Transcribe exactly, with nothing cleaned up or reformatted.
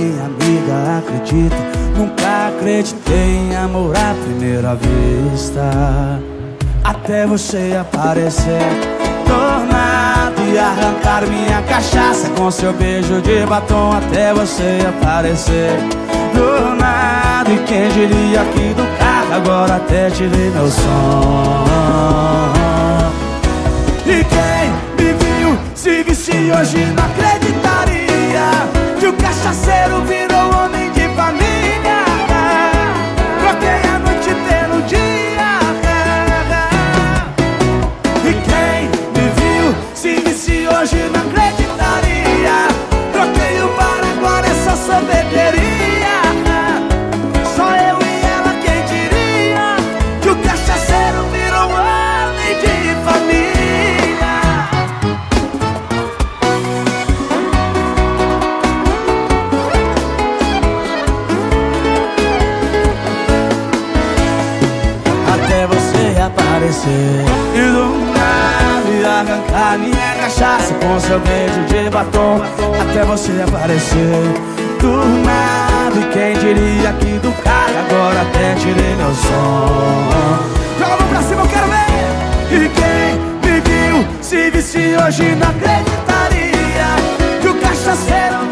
minha amiga, acredita, nunca acreditei em amor à primeira vista. Até você aparecer do nada e arrancar minha cachaça com seu beijo de batom. Até você aparecer do nada, e quem diria que do carro agora até tirei meu som. E quem me viu se visse hoje não acreditaria que o cachaceiro virou homem de família. Troquei a noite pelo dia. E quem me viu se visse hoje não acreditaria. Troquei o bar, agora é só sorveteria. Só eu e ela, quem diria que o cachaceiro virou homem de família. Até você aparecer e do nada arrancar minha cachaça com seu beijo de batom. Até você aparecer do nada, e quem diria que do carro agora até tirei meu som. Joga a mão pra cima, eu quero ver. E quem me viu se visse hoje não acreditaria que o cachaceiro